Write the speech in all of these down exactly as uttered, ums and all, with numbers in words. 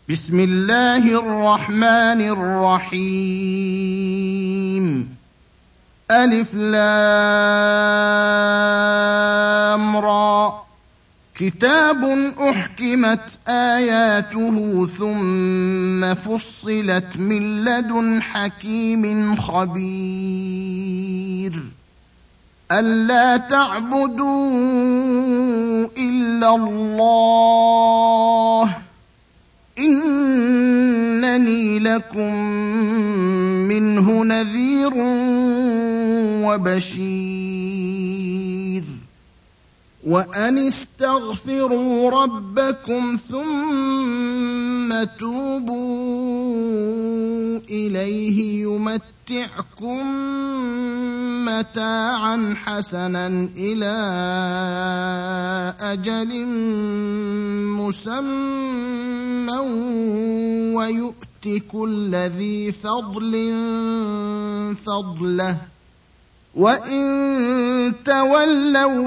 بسم الله الرحمن الرحيم. ألف لام را. كتاب أحكمت آياته ثم فصلت من لدن حكيم خبير. ألا تعبدوا إلا الله إنني لكم منه نذير وبشير. وأن استغفروا ربكم ثم توبوا إليه يمتعكم متاعا حسنا إلى أجل مسمى ويؤت كل ذي فضل فضله وإن تولوا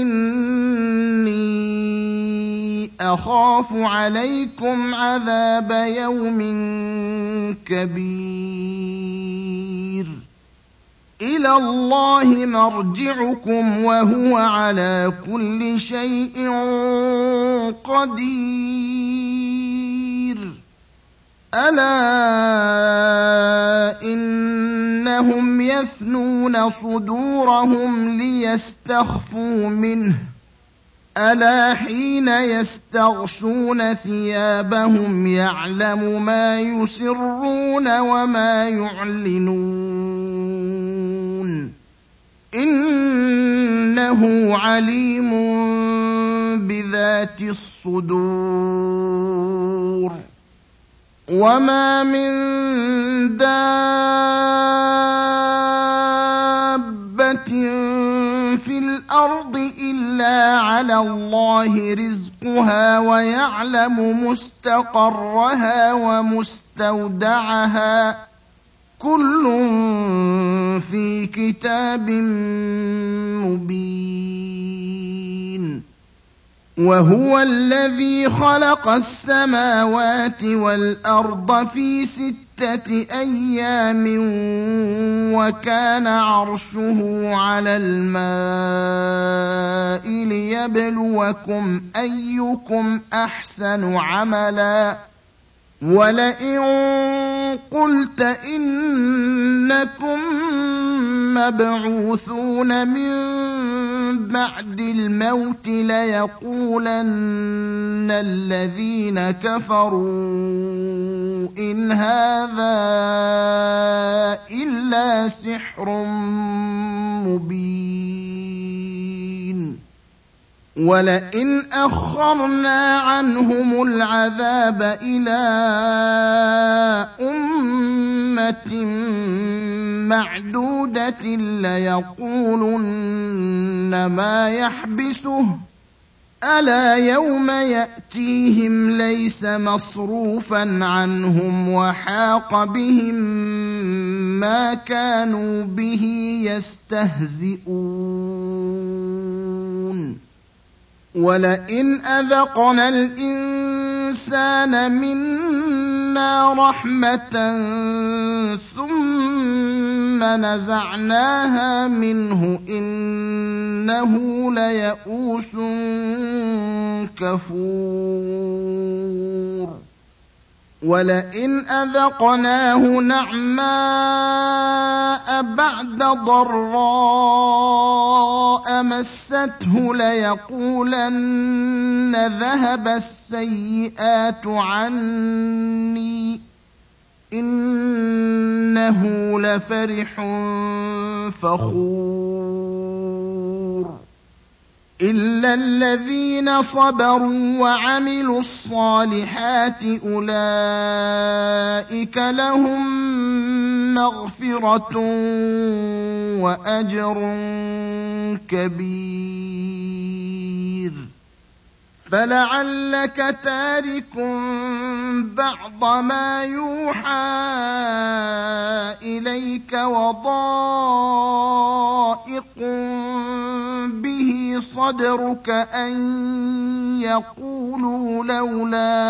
فإني أخاف عليكم عذاب يوم كبير. إلى الله مرجعكم وهو على كل شيء قدير. ألا إنهم يثنون صدورهم ليستخفوا منه ألا حين يستغشون ثيابهم يعلم ما يسرون وما يعلنون إنه عليم بذات الصدور. وما من دابة في الأرض إلا على الله رزقها ويعلم مستقرها ومستودعها كل في كتاب مبين. وهو الذي خلق السماوات والأرض في ستة أيام وكان عرشه على الماء ليبلوكم أيكم أحسن عملا. ولئن قلت إنكم مبعوثون من بعد الموت ليقولن الذين كفروا إن هذا إلا سحر مبين. ولئن أخرنا عنهم العذاب إلى أمة معدودة ليقولن ما يحبسه ألا يوم يأتيهم ليس مصروفا عنهم وحاق بهم ما كانوا به يستهزئون. ولئن أذقنا الإنسان منا رحمة ثم نزعناها منه إنه ليئوس كفور. ولئن أذقناه نعماء بعد ضراء مسته ليقولن ذهب السيئات عني إنه لفرح فخور. إلا الذين صبروا وعملوا الصالحات أولئك لهم مغفرة وأجر كبير. فلعلك تارك بعض ما يوحى إليك وضائق به صدرك أن يقولوا لولا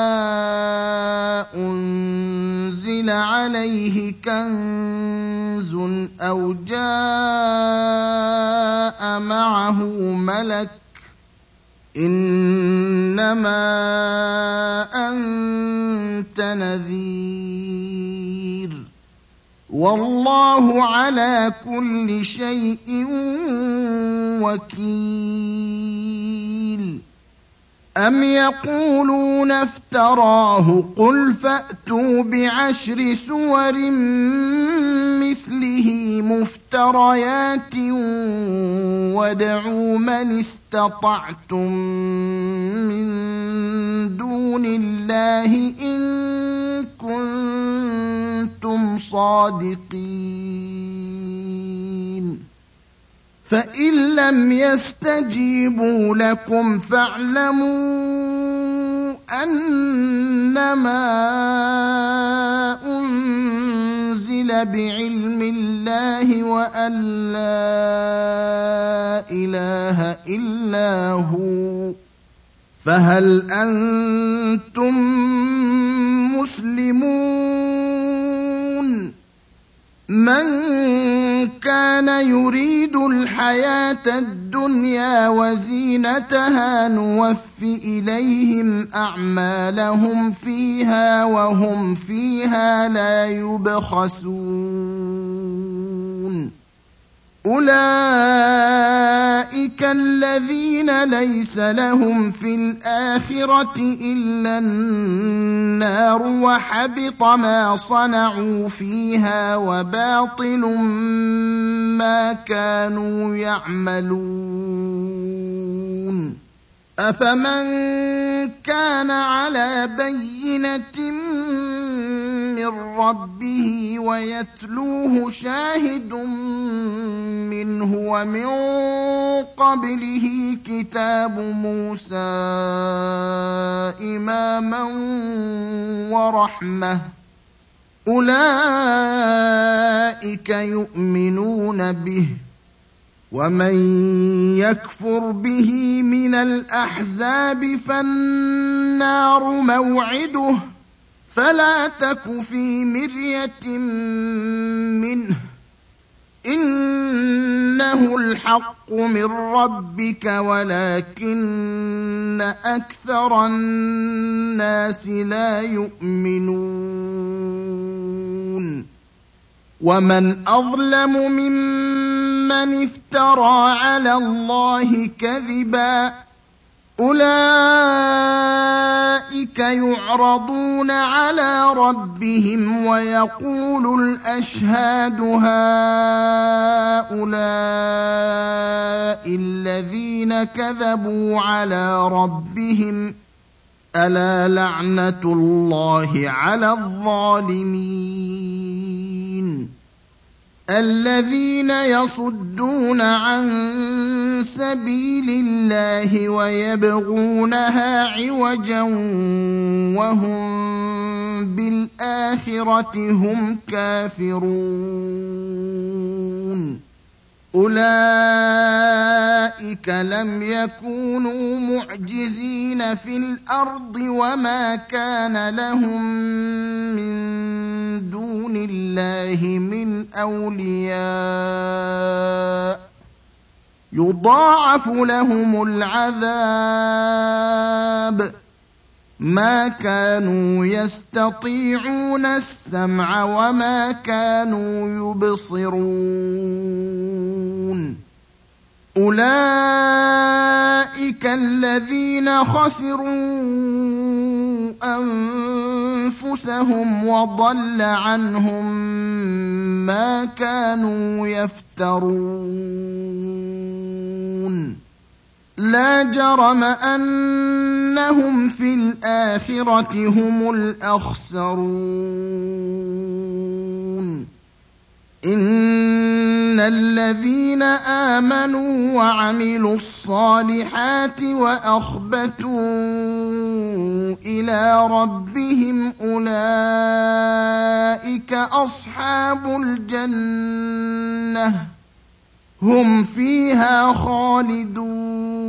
أنزل عليه كنز أو جاء معه ملك إنما أنت نذير والله على كل شيء وكيل أم يقولون افتراه قل فأتوا بعشر سور مثله مفتريات وادعوا من استطعتم من دون الله إن كنتم صادقين فإن لم يستجيبوا لكم فاعلموا أنما أنزل بعلم الله وأن لا إله إلا هو فهل أنتم مسلمون من كان يريد الحياة الدنيا وزينتها نوف إليهم أعمالهم فيها وهم فيها لا يبخسون أولئك الذين ليس لهم في الآخرة إلا النار وحبط ما صنعوا فيها وباطل ما كانوا يعملون أفمن كان على بينة من ربه ويتلوه شاهد منه ومن قبله كتاب موسى إماما ورحمة أولئك يؤمنون به ومن يكفر به من الأحزاب فالنار موعده فلا تك في مرية منه إنه الحق من ربك ولكن أكثر الناس لا يؤمنون ومن أظلم ممن افترى على الله كذبا أولئك يعرضون على ربهم ويقول الأشهاد هؤلاء الذين كذبوا على ربهم ألا لعنة الله على الظالمين الذين يصدون عن سبيل الله ويبغونها عوجا وهم بالآخرة هم كافرون أولئك لم يكونوا معجزين في الأرض وما كان لهم من دون الله من أولياء يضاعف لهم العذاب ما كانوا يستطيعون السمع وما كانوا يبصرون أولئك الذين خسروا أنفسهم وضل عنهم ما كانوا يفترون لا جرم أنهم في الآخرة هم الأخسرون إن الذين آمنوا وعملوا الصالحات وأخبتوا إلى ربهم أولئك أصحاب الجنة هم فيها خالدون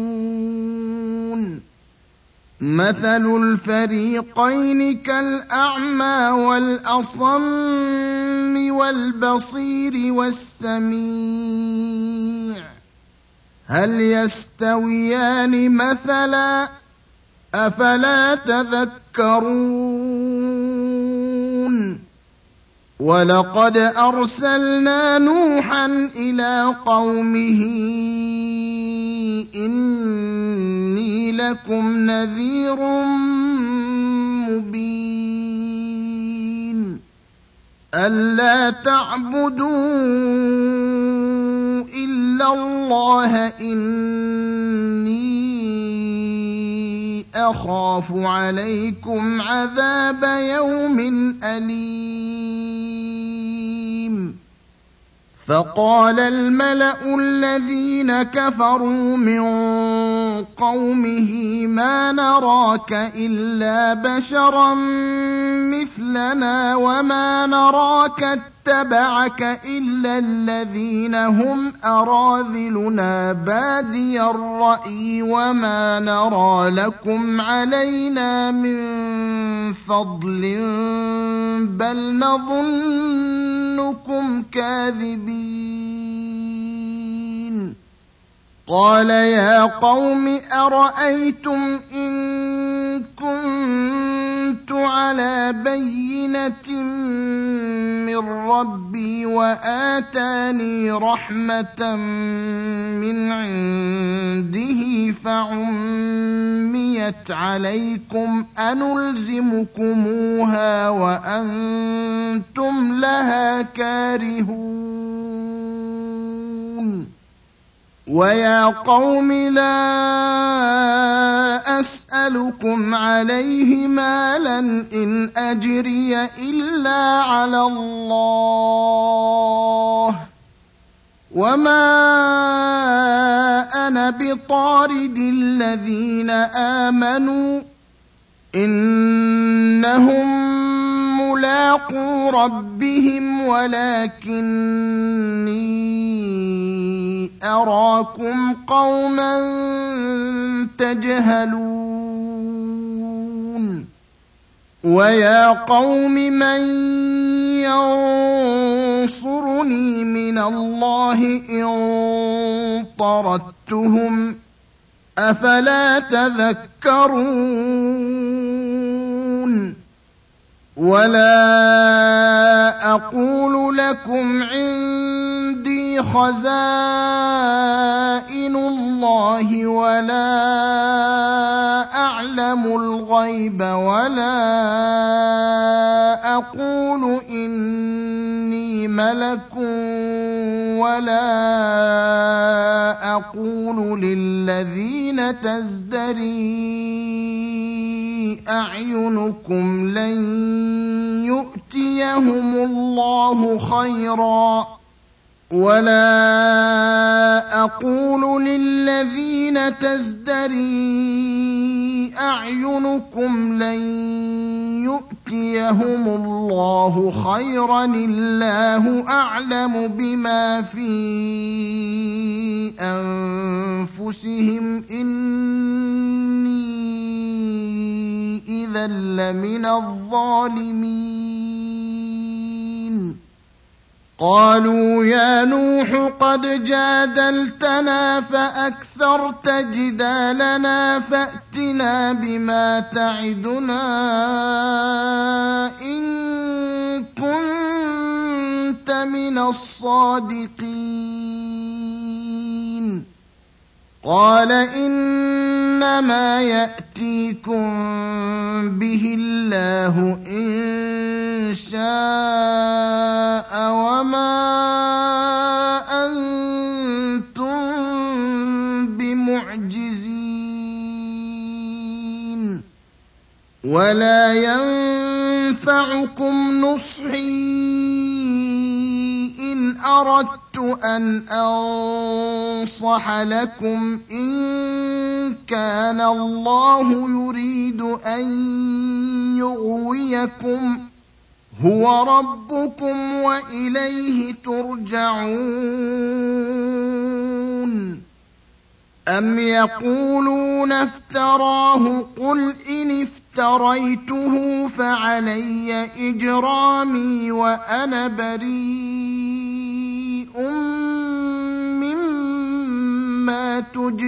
مَثَلُ الْفَرِيقَيْنِ كَالْأَعْمَىٰ وَالْأَصَمِّ وَالْبَصِيرِ وَالسَّمِيعِ ۚ هَلْ يَسْتَوِيَانِ مَثَلًا ۚ أَفَلَا تَذَكَّرُونَ وَلَقَدْ أَرْسَلْنَا نُوحًا إِلَىٰ قَوْمِهِ إِنِّي لَكُمْ نَذِيرٌ مُّبِينٌ أَلَّا تَعْبُدُوا إِلَّا اللَّهَ إِنِّي أَخَافُ عَلَيْكُمْ عَذَابَ يَوْمٍ أَلِيمٍ فَقَالَ الْمَلَأُ الَّذِينَ كَفَرُوا مِن قَوْمِهِ مَا نَرَاكَ إِلَّا بَشَرًا مِّثْلَنَا وَمَا نَرَاكَ اتَّبَعَكَ إِلَّا الَّذِينَ هُمْ أَرَاذِلُنَا بَادِيَ الرَّأْيِ وَمَا نَرَىٰ لَكُمْ عَلَيْنَا مِن فَضْلٍ بَلْ نَظُنُّكُمْ كَاذِبِينَ قَالَ يَا قَوْمِ أَرَأَيْتُمْ إِن كُنتُ عَلَىٰ بَيِّنَةٍ مِّن رَّبِّي وَآتَانِي رَحْمَةً مِّنْ عِندِهِ فَعُمِّيَتْ عَلَيْكُمْ أَنُلْزِمُكُمُوهَا وَأَنتُمْ لَهَا كَارِهُونَ وَيَا قَوْمِ لَا أَسْأَلُكُمْ عَلَيْهِ مَالًا إِنْ أَجْرِيَ إِلَّا عَلَى اللَّهِ وَمَا أَنَا بِطَارِدِ الَّذِينَ آمَنُوا إِنَّهُم مُّلَاقُو رَبِّهِمْ وَلَٰكِنِّي أَرَاكُمْ قَوْمًا تَجْهَلُونَ وَيَا قَوْمِ مَن يَنصُرُنِي مِنَ اللَّهِ إِن طَرَدتُّهُمْ ۚ أَفَلَا تَذَكَّرُونَ وَلَا أَقُولُ لَكُمْ عِندِي خَزَائِنُ اللَّهِ وَلَا أَعْلَمُ الْغَيْبَ وَلَا أَقُولُ إِنِّي مَلَكٌ وَلَا أَقُولُ لِلَّذِينَ تَزْدَرِي أَعْيُنُكُمْ لَن يُؤْتِيَهُمُ اللَّهُ خَيْرًا وَلَا أَقُولُ لِلَّذِينَ تَزْدَرِي أَعْيُنُكُمْ لَن يُؤْتِيَهُمُ اللَّهُ خَيْرًا اللَّهُ أَعْلَمُ بِمَا فِي أَنفُسِهِمْ إِنِّي إِذًا لَّمِنَ الظَّالِمِينَ قَالُوا يَا نُوحُ قَدْ جَادَلْتَنَا فَأَكْثَرْتَ جِدَالَنَا فَأْتِنَا بِمَا تَعِدُنَا إِن كُنتَ مِنَ الصَّادِقِينَ قَالَ إِنَّمَا يَأْتِيكُم بِهِ اللَّهُ إِن شَاءَ وَمَا أَنتُم بِمُعْجِزِينَ وَلَا يَنفَعُكُمْ نُصْحِي إِنْ أَرَدتُّ أَنْ أَنصَحَ لَكُمْ إِن كَانَ اللَّهُ يُرِيدُ أَن يُغْوِيَكُمْ هُوَ رَبُّكُمْ وَإِلَيْهِ تُرْجَعُونَ أَمْ يَقُولُونَ افْتَرَاهُ قُلْ إِنِ افْتَرَيْتُهُ فَعَلَيَّ إِجْرَامِي وَأَنَا بَرِيءٌ مِّمَّا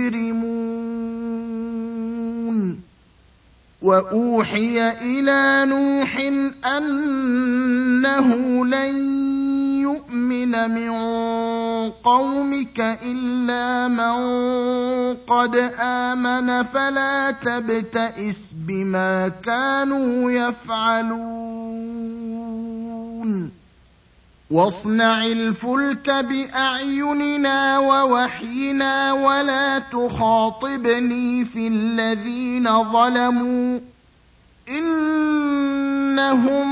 تُجْرِمُونَ وَأُوحِيَ إِلَىٰ نُوحٍ أَنَّهُ لَن يُؤْمِنَ مِن قَوْمِكَ إِلَّا مَن قَدْ آمَنَ فَلَا تَبْتَئِسْ بِمَا كَانُوا يَفْعَلُونَ وَاصْنَعِ الْفُلْكَ بِأَعْيُنِنَا وَوَحْيِنَا وَلَا تُخَاطِبْنِي فِي الَّذِينَ ظَلَمُوا إِنَّهُم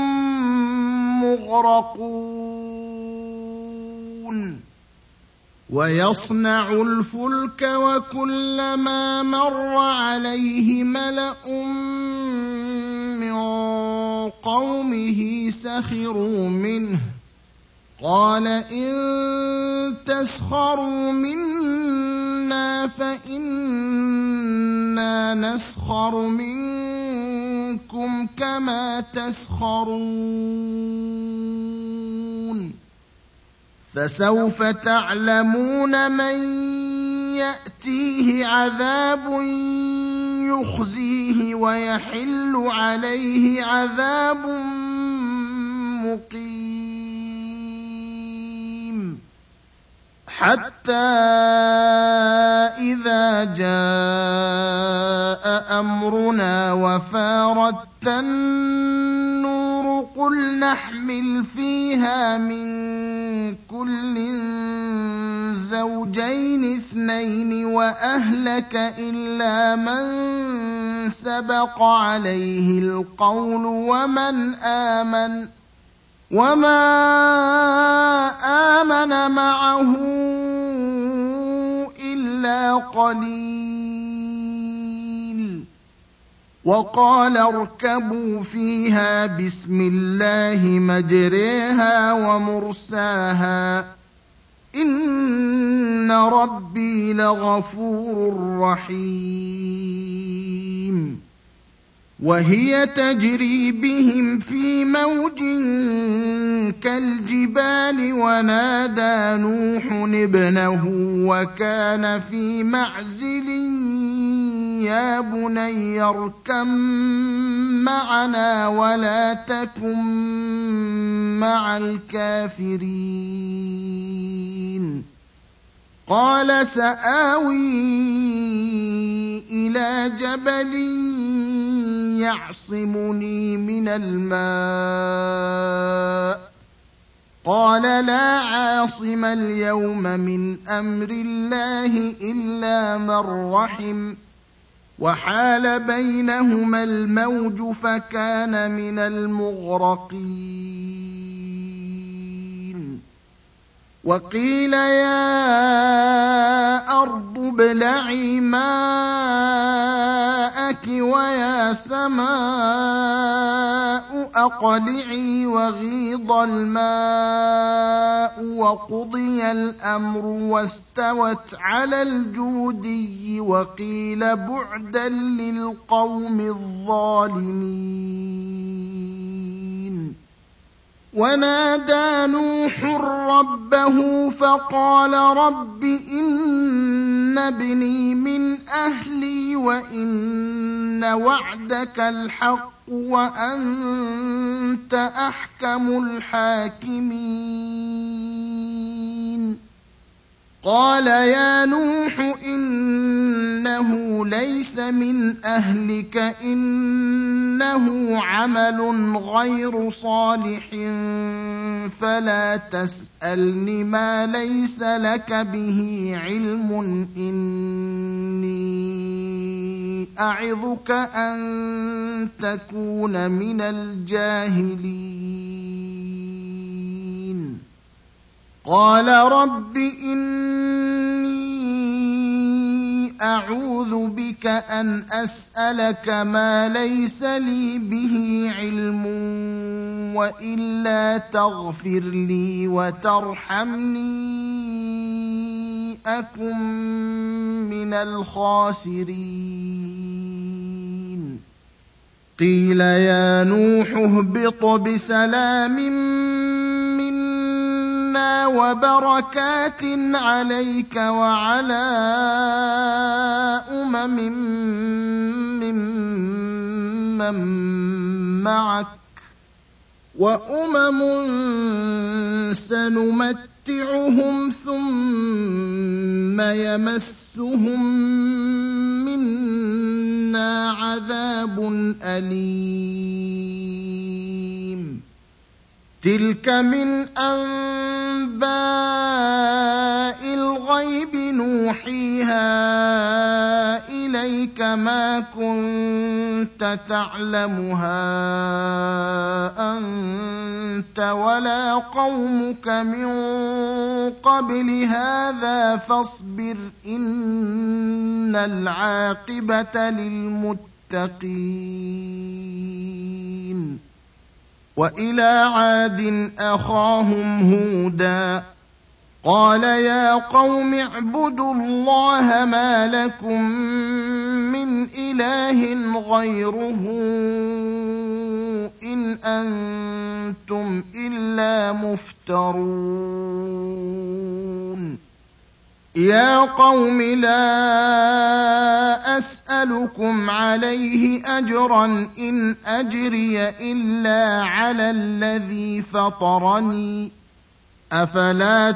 مُّغْرَقُونَ وَيَصْنَعُ الْفُلْكَ وَكُلَّمَا مَرَّ عَلَيْهِ مَلَأٌ مِّن قَوْمِهِ سَخِرُوا مِنْهُ قَالَ إِن تَسْخَرُوا مِنَّا فَإِنَّا نَسْخَرُ مِنكُمْ كَمَا تَسْخَرُونَ فَسَوْفَ تَعْلَمُونَ مَن يَأْتِيهِ عَذَابٌ يُخْزِيهِ وَيَحِلُّ عَلَيْهِ عَذَابٌ مُّقِيمٌ حَتَّىٰ إِذَا جَاءَ أَمْرُنَا وَفَارَتِ النُّورُ قُلْ نَحْمِلُ فِيهَا مِن كُلٍّ زَوْجَيْنِ اثْنَيْنِ وَأَهْلَكَ إِلَّا مَن سَبَقَ عَلَيْهِ الْقَوْلُ وَمَنْ آمَنَ وَمَا آمَنَ مَعَهُ إِلَّا قَلِيلٌ وَقَالَ ارْكَبُوا فِيهَا بِسْمِ اللَّهِ مَجْرَاهَا وَمُرْسَاهَا إِنَّ رَبِّي لَغَفُورٌ رَّحِيمٌ وَهِيَ تَجْرِي بِهِمْ فِي مَوْجٍ كَالْجِبَالِ وَنَادَىٰ نُوحٌ ابْنَهُ وَكَانَ فِي مَعْزِلٍ يَا بُنَيَّ ارْكَب مَّعَنَا وَلَا تَكُن مَّعَ الْكَافِرِينَ قَالَ سَآوِي إِلَىٰ جَبَلٍ يَعْصِمُنِي مِنَ الْمَاءِ قَالَ لَا عَاصِمَ الْيَوْمَ مِنْ أَمْرِ اللَّهِ إِلَّا مَن رَّحِمَ وَحَالَ بَيْنَهُمَا الْمَوْجُ فَكَانَ مِنَ الْمُغْرَقِينَ وَقِيلَ يَا أَرْضُ ابْلَعِي مَاءَكِ وَيَا سَمَاءُ أَقْلِعِي وَغِيضَ الْمَاءُ وَقُضِيَ الْأَمْرُ وَاسْتَوَتْ عَلَى الْجُودِيِّ وَقِيلَ بُعْدًا لِّلْقَوْمِ الظَّالِمِينَ وَنَادَىٰ نُوحٌ رَّبَّهُ فَقَالَ رَبِّ إِنَّ ابْنِي مِنْ أَهْلِي وَإِنَّ وَعْدَكَ الْحَقُّ وَأَنتَ أَحْكَمُ الْحَاكِمِينَ قَالَ يَا نُوحُ إِنَّهُ لَيْسَ مِنْ أَهْلِكَ إِنَّهُ عَمَلٌ غَيْرُ صَالِحٍ فَلَا تَسْأَلْنِ مَا لَيْسَ لَكَ بِهِ عِلْمٌ إِنِّي أَعِظُكَ أَن تَكُونَ مِنَ الْجَاهِلِينَ قَالَ رَبِّ إِنِّي أَعُوذُ بِكَ أَنْ أَسْأَلَكَ مَا لَيْسَ لِي بِهِ عِلْمٌ وَإِلَّا تَغْفِرْ لِي وَتَرْحَمْنِي أكن من الخاسرين قيل يا نوح اهبط بسلام منا وبركات عليك وعلى أمم ممن معك وأمم سنمتعهم ثم يمسهم منا عذاب أليم تلك من أنباء الغيب نوحيها إليك ما كنت تعلمها أنت ولا قومك من قبل هذا فاصبر إن العاقبة للمتقين وإلى عاد أخاهم هودا قال يا قوم اعبدوا الله ما لكم من إله غيره إن أنتم إلا مفترون يا قوم لا أسألكم عليه أجرا إن أجري إلا على الذي فطرني أفلا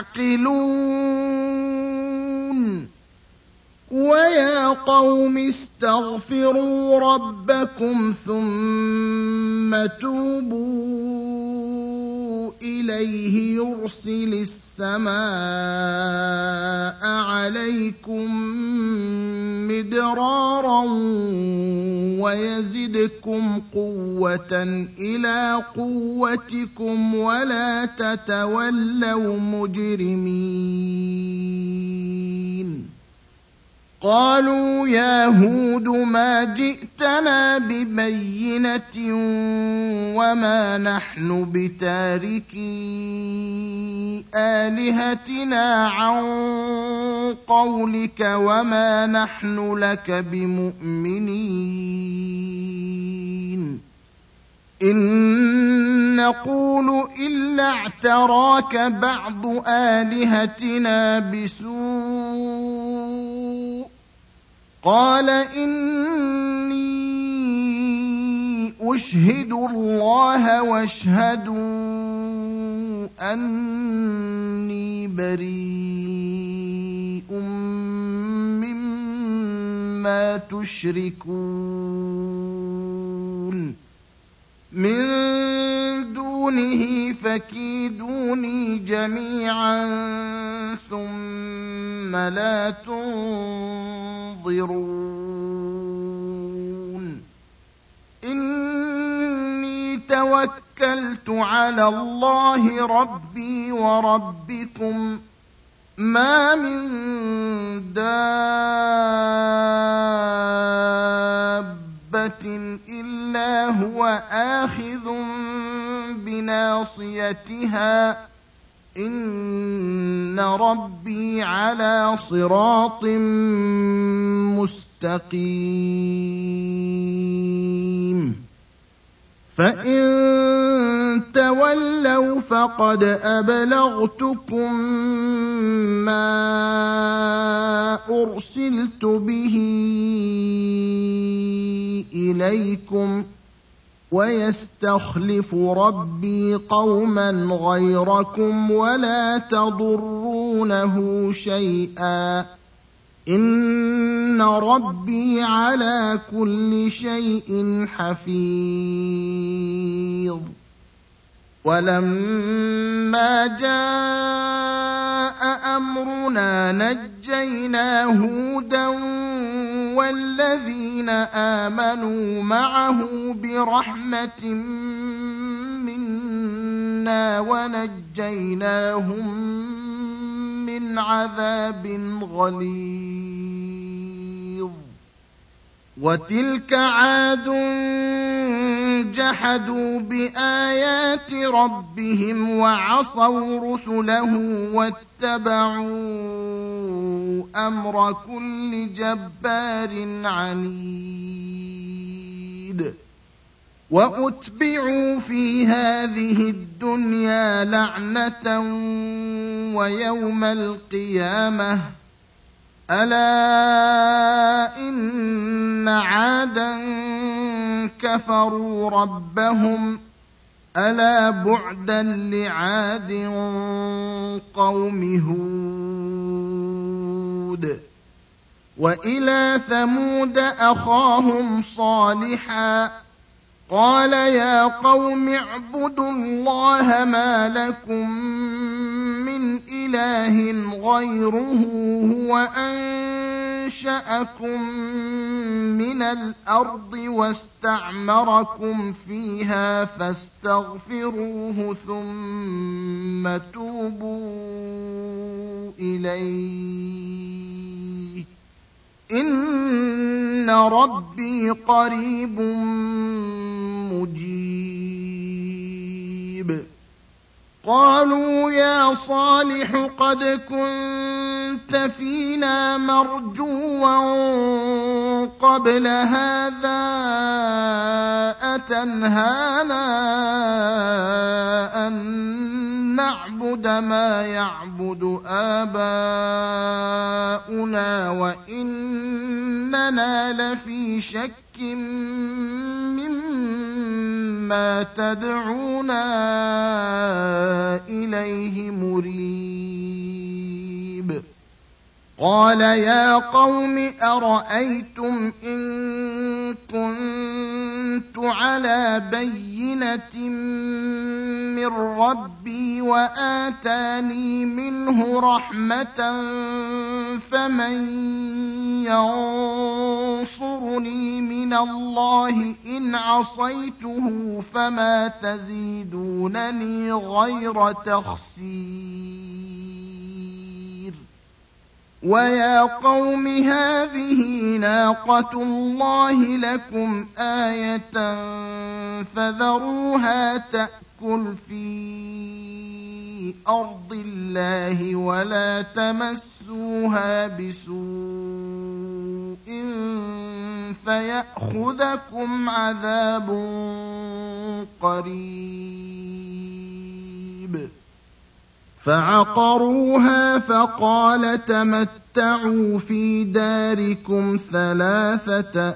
تعقلون ويا قوم استغفروا ربكم ثم توبوا إليه يرسل السماء عليكم مدرارا ويزدكم قوة إلى قوتكم ولا تتولوا مجرمين قالوا يا هود ما جئتنا ببينة وما نحن بتاركي آلهتنا عن قولك وما نحن لك بمؤمنين إن نقول إلا اعتراك بعض آلهتنا بسوء قال إني أشهد الله واشهدوا أني بريء مما تشركون من دونه فكيدوني جميعا ثم لا تنظرون إني توكلت على الله ربي وربكم ما من دابة إلا هو آخذ بناصيتها إن ربي على صراط مستقيم فإن تولوا فقد أبلغتكم ما أرسلت به إليكم ويستخلف ربي قوما غيركم ولا تضرونه شيئا إن ربي على كل شيء حفيظ ولما جاء أمرنا نجينا هودا والذين آمنوا معه برحمة منا ونجيناهم من عذاب غليظ وتلك عاد جحدوا بآيات ربهم وعصوا رسله واتبعوا أمر كل جبار عنيد وأتبعوا في هذه الدنيا لعنة ويوم القيامة ألا إن عادا كفروا ربهم ألا بعدا لعاد قوم هود وإلى ثمود أخاهم صالحا قال يا قوم اعبدوا الله ما لكم من إله غيره هو أنشأكم من الأرض واستعمركم فيها فاستغفروه ثم توبوا إليه إن ربي قريب مجيب قالوا يا صالح قد كنت فينا مرجوا قبل هذا أتنهانا أن نعبد ما يعبد آباؤنا وإننا لفي شك مما تدعونا إليه مريب قال يا قوم أرأيتم إن كنت على بينة من ربي وآتاني منه رحمة فمن ينصرني من الله إن عصيته فما تزيدونني غير تخسير ويا قوم هذه ناقة الله لكم آية فذروها تأكل في أرض الله ولا تمسوها بسوء فيأخذكم عذاب قريب فعقروها فقال تمتعوا في داركم ثلاثة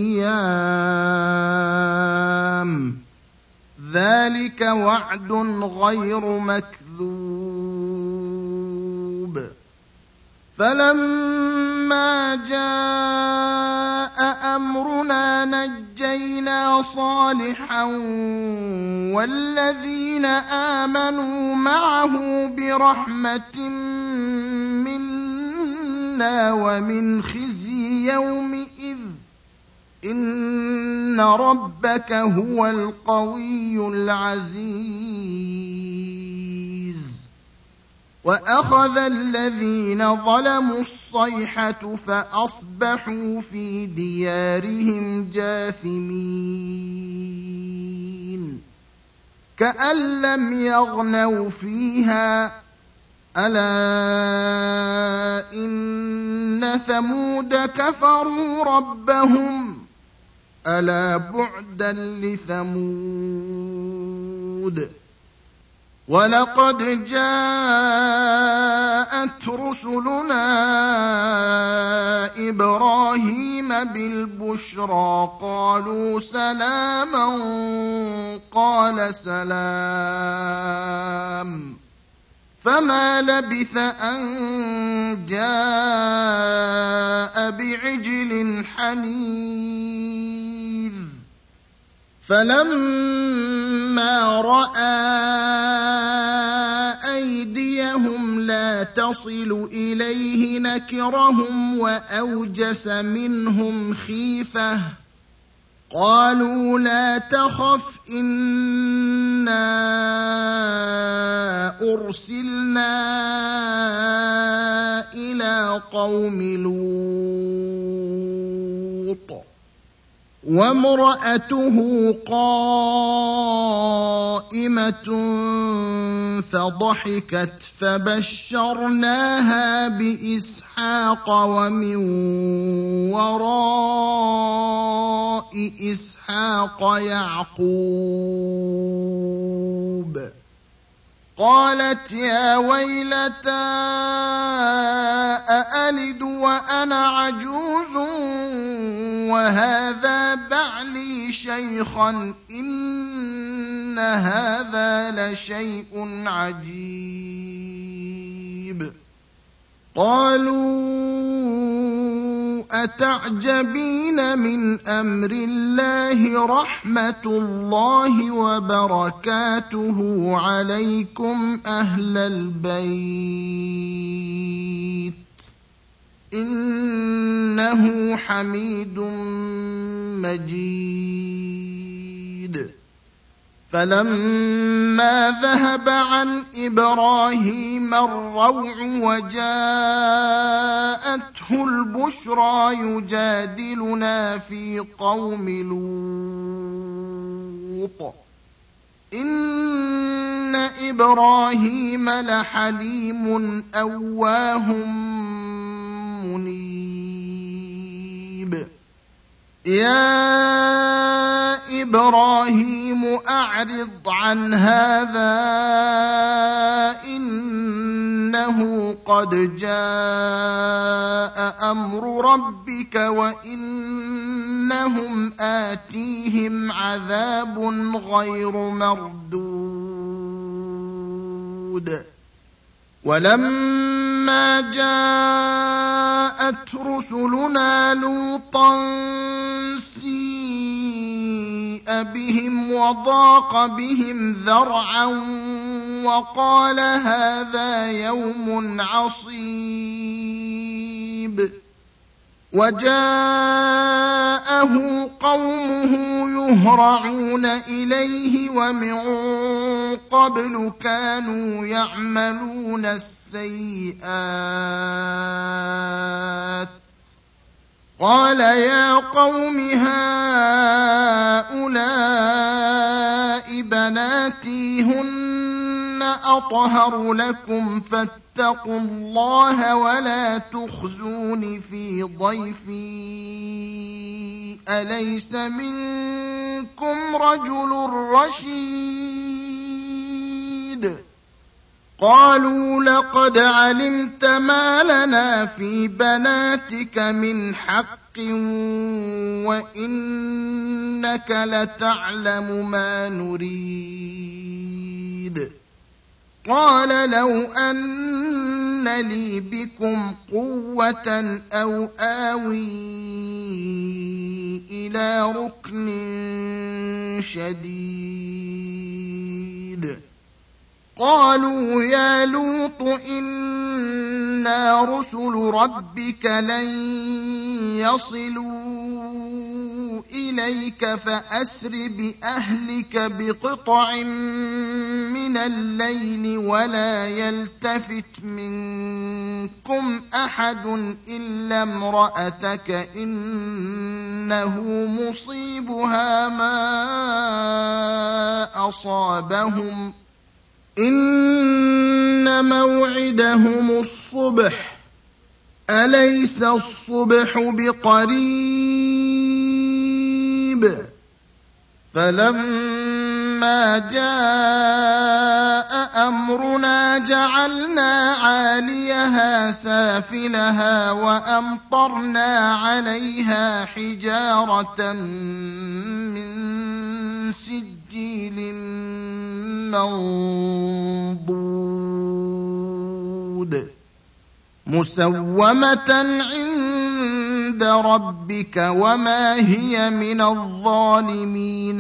أيام ذلك وعد غير مكذوب فلما جاء أمرنا نجينا صالحا والذين آمنوا معه برحمة منا ومن خزي يومئذ إن ربك هو القوي العزيز وأخذ الذين ظلموا الصيحة فأصبحوا في ديارهم جاثمين كأن لم يغنوا فيها ألا إن ثمود كفروا ربهم ألا بعدا لثمود ولقد جاءت رسلنا إبراهيم بالبشرى قالوا سلاما قال سلام فما لبث أن جاء بعجل حنيذ فلما رأى أيديهم لا تصل إليه نكرهم وأوجس منهم خيفة قالوا لا تخف إنا أرسلنا إلى قوم لوط وامرأته قائمة فضحكت فبشرناها بإسحاق ومن وراء إسحاق يعقوب قالت يا ويلتى أألد وأنا عجوز وهذا بعلي شيخا إن هذا لشيء عجيب قالوا أتعجبين من أمر الله رحمة الله وبركاته عليكم أهل البيت إنه حميد مجيد فلما ذهب عن إبراهيم الروع وجاءته البشرى يجادلنا في قوم لوط إن إبراهيم لحليم أواه منيب يا إبراهيم أعرض عن هذا إنه قد جاء أمر ربك وإنهم آتيهم عذاب غير مردود ولما جاءت رسلنا لوطا سيء بهم وضاق بهم ذرعا وقال هذا يوم عصيب وجاءه قومه يهرعون إليه ومن قبل كانوا يعملون السيئات قال يا قوم هؤلاء بناتي هن أطهر لكم فاتقوا الله ولا تخزون في ضيفي أليس منكم رجل رشيد قالوا لقد علمت ما لنا في بناتك من حق وإنك لتعلم ما نريد قال لو أن لي بكم قوة أو آوي إلى ركن شديد قالوا يا لوط إنا رسل ربك لن يصلوا إليك فأسر بأهلك بقطع من الليل ولا يلتفت منكم أحد إلا امرأتك إنه مصيبها ما أصابهم إن موعدهم الصبح أليس الصبح بقريب فلما جاء أمرنا جعلنا عاليها سافلها وأمطرنا عليها حجارة من سجيل منضود مسومة عند ربك وما هي من الظالمين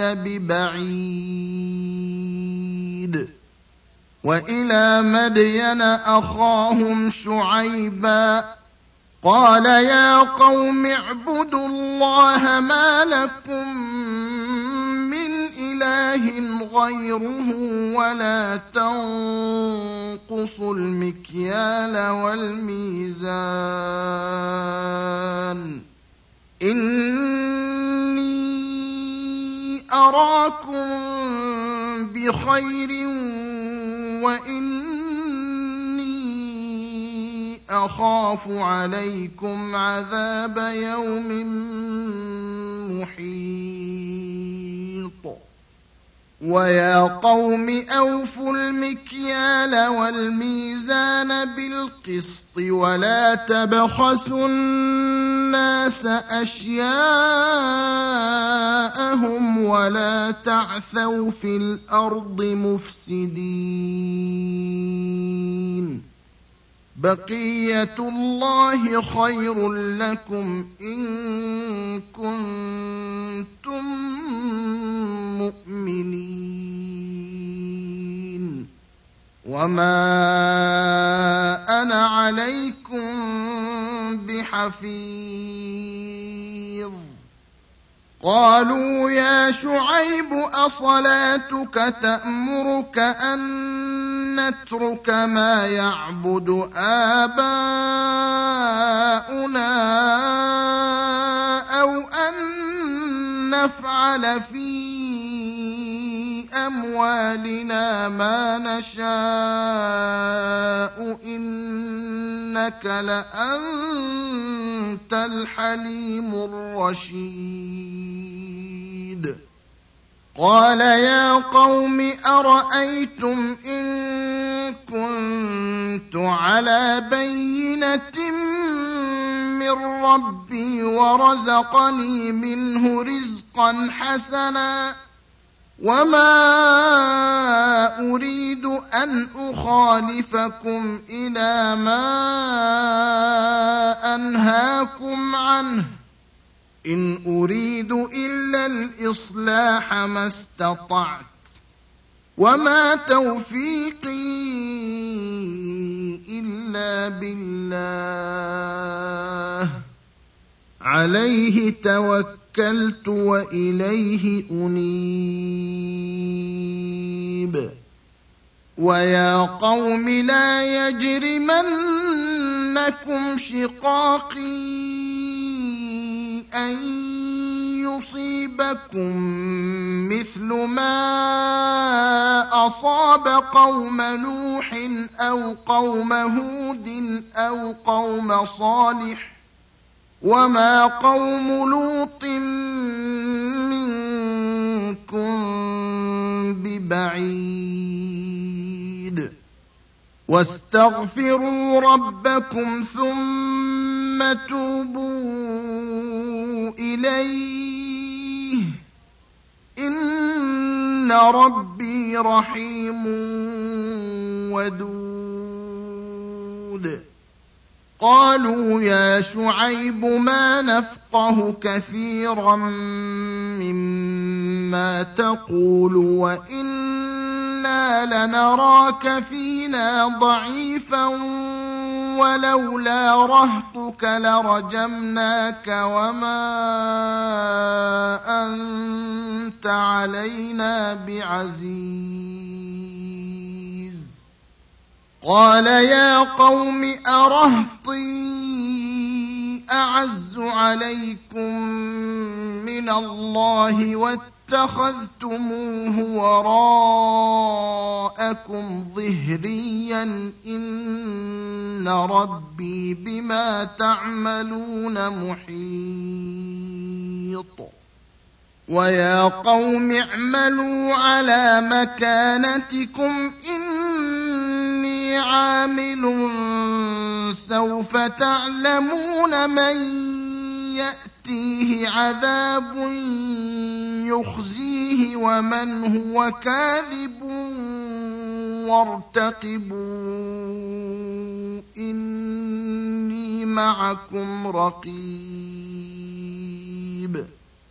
ببعيد وإلى مدين أخاهم شعيبا قال يا قوم اعبدوا الله ما لكم من إله غيره ولا تنقصوا المكيال والميزان إني أراكم بخير وإني أخاف عليكم عذاب يوم محيط ويا قوم أوفوا المكيال والميزان بالقسط ولا تبخسوا الناس أشياءهم ولا تعثوا في الأرض مفسدين بقية الله خير لكم إن كنتم مؤمنين وما أنا عليكم بحفيظ قالوا يا شعيب أصلاتك تأمرك أن نترك ما يعبد آباؤنا أو أن نفعل في أموالنا ما نشاء إنك لأنت الحليم الرشيد قال يا قوم أرأيتم إن كنت على بينة من ربي ورزقني منه رزقا حسنا وما أريد أن أخالفكم إلى ما أنهاكم عنه إن أريد إلا الإصلاح ما استطعت وما توفيقي إلا بالله عليه توكلت وإليه أنيب ويا قوم لا يجرمنكم شقاقي أن يصيبكم مثل ما أصاب قوم نوح أو قوم هود أو قوم صالح وما قوم لوط منكم ببعيد واستغفروا ربكم ثم توبوا إليه إن ربي رحيم ودود قالوا يا شعيب ما نفقه كثيرا مما تقول وإنا لنراك فينا ضعيفا ولولا رهطك لرجمناك وما أنت علينا بعزيز قال يا قوم أرهطي أعز عليكم من الله واتخذتموه وراءكم ظهريا إن ربي بما تعملون محيط ويا قوم اعملوا على مكانتكم إني عامل سوف تعلمون من يأتيه عذاب يخزيه ومن هو كاذب وارتقبوا إني معكم رقيب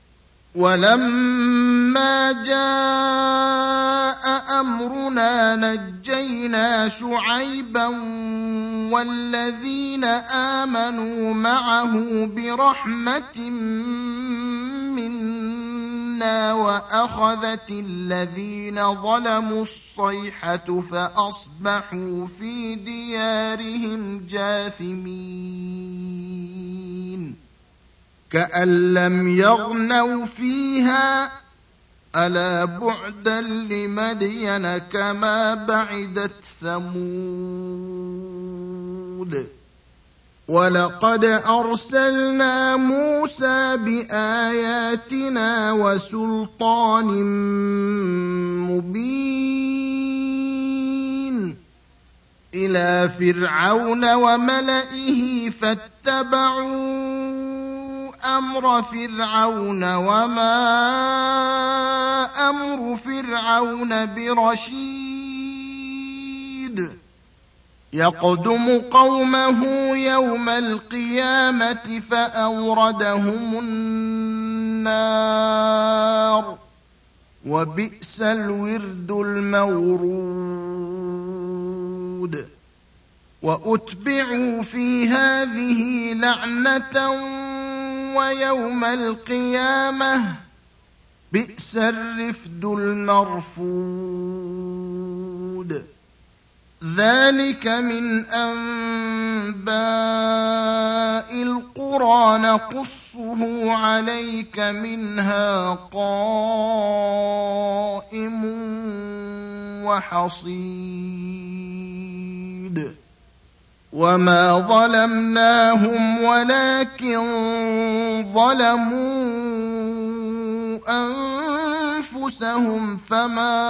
ولما جاء أمرنا نجينا شعيبا والذين آمنوا معه برحمة منا وأخذت الذين ظلموا الصيحة فأصبحوا في ديارهم جاثمين كأن لم يغنوا فيها ألا بعدا لمدين كما بعدت ثمود ولقد أرسلنا موسى بآياتنا وسلطان مبين إلى فرعون وملئه فاتبعوا أمر فرعون وما أمر فرعون برشيد يقدم قومه يوم القيامة فأوردهم النار وبئس الورد المورود وأتبعوا في هذه لعنة ويوم القيامة بئس الرفد المرفود ذلك من أنباء القرى نقصه عليك منها قائم وحصيد وما ظلمناهم ولكن ظلموا أنفسهم فما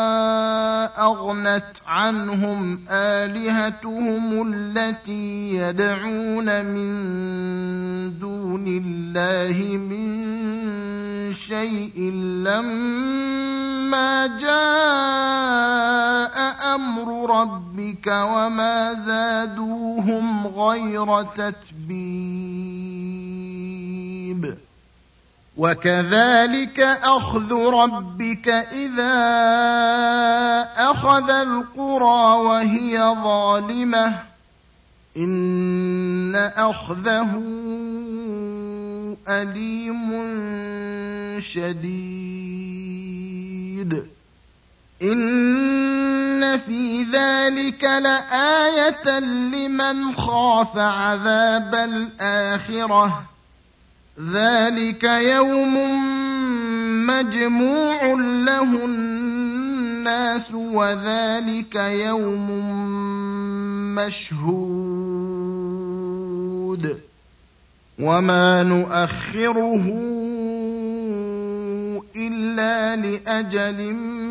أغنت عنهم آلهتهم التي يدعون من دون الله من شيء لما جاء أمر ربك وما زادوهم غير تتبيب وكذلك أخذ ربك إذا أخذ القرى وهي ظالمة إن أخذه أليم شديد إن في ذلك لآية لمن خاف عذاب الآخرة ذلك يوم مجموع له الناس وذلك يوم مشهود وما نؤخره إلا لأجل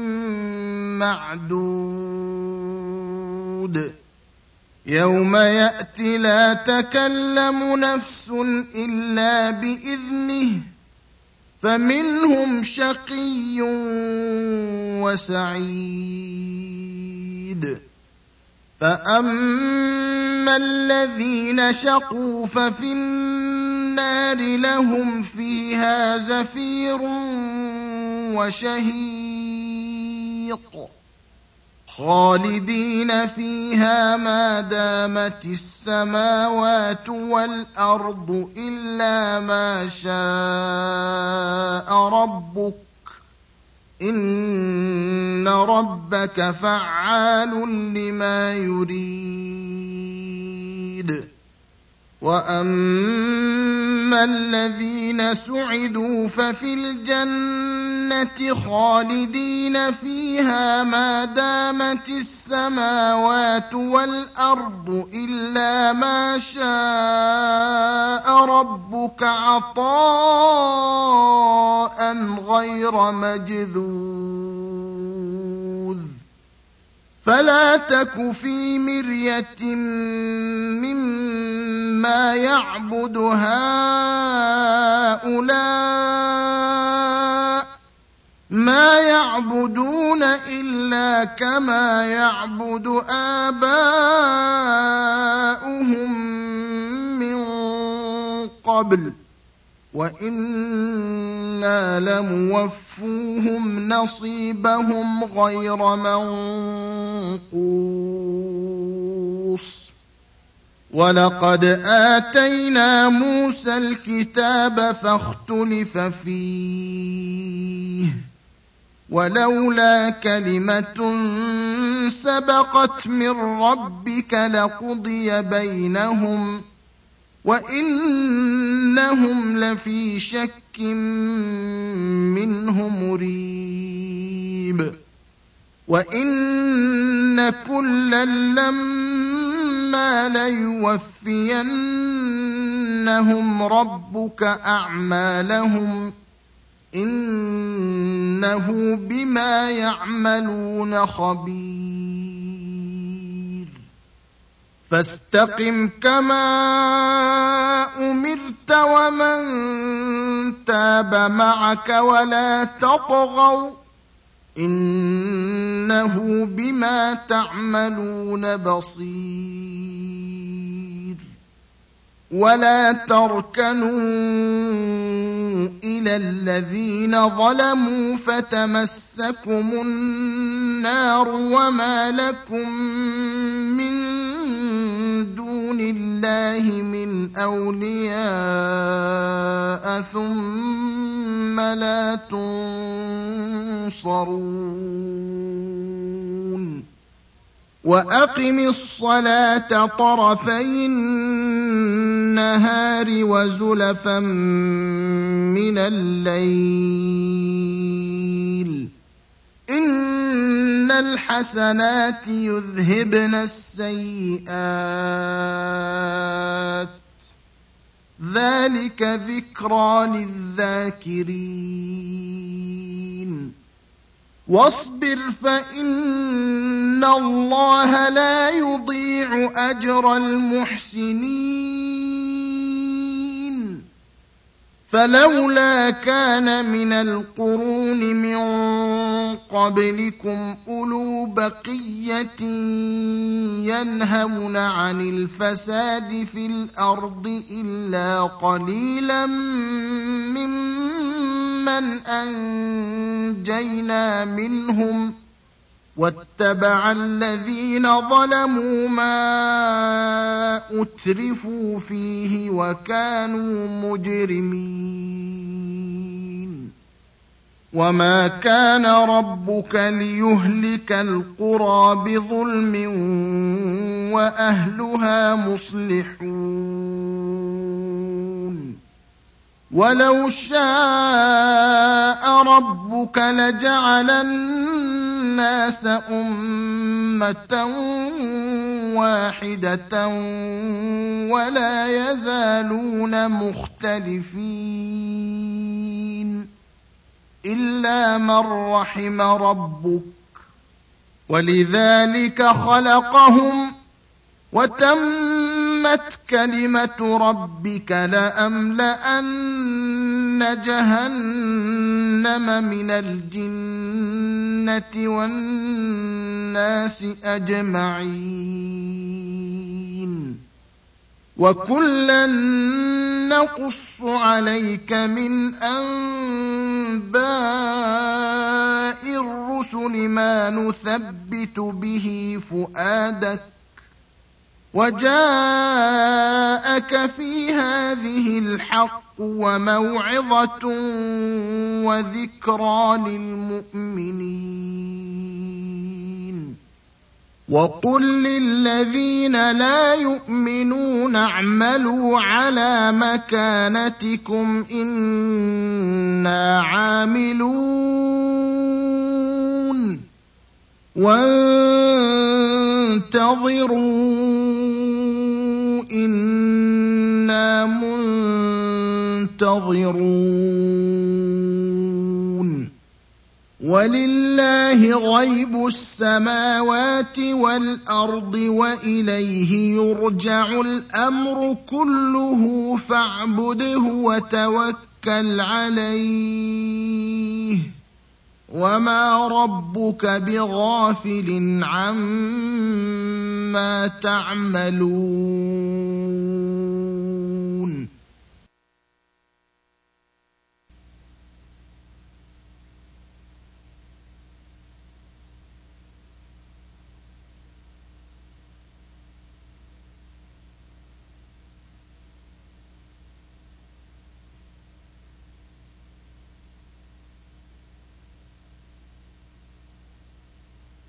معدود يوم يأتي لا تكلم نفس إلا بإذنه فمنهم شقي وسعيد فأما الذين شقوا ففي النار لهم فيها زفير وشهيق خالدين فيها ما دامت السماوات والأرض إلا ما شاء ربك إن ربك فعال لما يريد وأما الذين سعدوا ففي الجنة خالدين فيها ما دامت السماوات والأرض إلا ما شاء ربك عطاء غير مجذوذ فلا تك في مرية مما يعبد هؤلاء ما يعبدون إلا كما يعبد آباؤهم من قبل وإنا لموفوهم نصيبهم غير منقوص ولقد آتينا موسى الكتاب فاختلف فيه ولولا كلمة سبقت من ربك لقضي بينهم وإنهم لفي شك شَكٍّ مِّنْهُ مُرِيبٍ وَإِنَّ كُلًّا لَّمَّا لَيُوَفِّيَنَّهُمْ رَبُّكَ أَعْمَالَهُمْ إِنَّهُ بِمَا يَعْمَلُونَ خَبِيرٌ فَاسْتَقِمْ كَمَا أُمِرْتَ وَمَن تَابَ مَعَكَ وَلَا تَطْغَوْا إِنَّهُ بِمَا تَعْمَلُونَ بَصِيرٌ وَلَا تَرْكَنُوا إِلَى الَّذِينَ ظَلَمُوا فَتَمَسَّكُمُ النَّارُ وَمَا لَكُم مِّن دُونِ اللَّهِ مِنْ أَوْلِيَاءَ ثُمَّ لَا تُنصَرُونَ وَأَقِمِ الصَّلَاةَ طَرَفَيِ النَّهَارِ وَزُلَفًا مِّنَ اللَّيْلِ ۚ إِنَّ الْحَسَنَاتِ يُذْهِبْنَ السَّيِّئَاتِ ۚ ذَٰلِكَ ذِكْرَىٰ لِلذَّاكِرِينَ وَاصْبِرْ فَإِنَّ اللَّهَ لَا يُضِيعُ أَجْرَ الْمُحْسِنِينَ فَلَوْلَا كَانَ مِنَ الْقُرُونِ مِن قَبْلِكُمْ أُولُو بَقِيَّةٍ يَنْهَوْنَ عَنِ الْفَسَادِ فِي الْأَرْضِ إِلَّا قَلِيلًا مِّمَّنْ أَنجَيْنَا مِنْهُمْ ۗ وَاتَّبَعَ الَّذِينَ ظَلَمُوا مَا أُتْرِفُوا فِيهِ وَكَانُوا مُجْرِمِينَ وَمَا كَانَ رَبُّكَ لِيُهْلِكَ الْقُرَىٰ بِظُلْمٍ وَأَهْلُهَا مُصْلِحُونَ وَلَوْ شَاءَ رَبُّكَ لَجَعَلَ النَّاسَ أُمَّةً وَاحِدَةً وَلَا يَزَالُونَ مُخْتَلِفِينَ إِلَّا مَن رَّحِمَ رَبُّكَ وَلِذَٰلِكَ خَلَقَهُمْ ۗ وَتَمَّتْ كَلِمَةُ رَبِّكَ لَأَمْلَأَنَّ جَهَنَّمَ مِنَ الْجِنَّةِ وَالنَّاسِ أَجْمَعِينَ وَكُلًّا نَّقُصُّ عَلَيْكَ مِنْ أَنبَاءِ الرُّسُلِ مَا نُثَبِّتُ بِهِ فُؤَادَكَ ۖ وَجَاءَكَ فِي هَٰذِهِ الْحَقُّ وَمَوْعِظَةٌ وَذِكْرَىٰ لِلْمُؤْمِنِينَ وَقُل لِّلَّذِينَ لَا يُؤْمِنُونَ اعْمَلُوا عَلَىٰ مَكَانَتِكُمْ إِنَّا عَامِلُونَ وَانتَظِرُوا إِنَّا مُنتَظِرُونَ وَلِلَّهِ غَيْبُ السَّمَاوَاتِ وَالْأَرْضِ وَإِلَيْهِ يُرْجَعُ الْأَمْرُ كُلُّهُ فَاعْبُدْهُ وَتَوَكَّلْ عَلَيْهِ ۚ وَمَا رَبُّكَ بِغَافِلٍ عَمَّا تَعْمَلُونَ